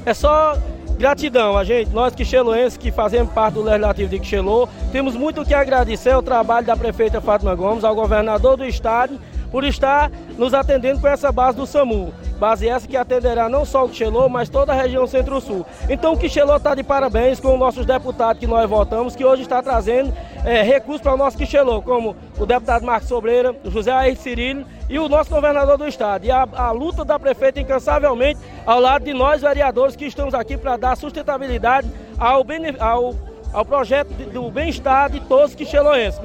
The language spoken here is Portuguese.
É só gratidão, nós quixeloenses que fazemos parte do Legislativo de Quixelô, temos muito o que agradecer ao trabalho da prefeita Fátima Gomes, ao governador do estado, por estar nos atendendo com essa base do SAMU. Base essa que atenderá não só o Quixelô, mas toda a região Centro-Sul. Então o Quixelô está de parabéns com os nossos deputados que nós votamos, que hoje está trazendo recursos para o nosso Quixelô, como o deputado Marcos Sobreira, o José Ayrton Cirilo e o nosso governador do estado. E a luta da prefeita incansavelmente ao lado de nós, vereadores, que estamos aqui para dar sustentabilidade ao projeto do bem-estar de todos os quixeloenses.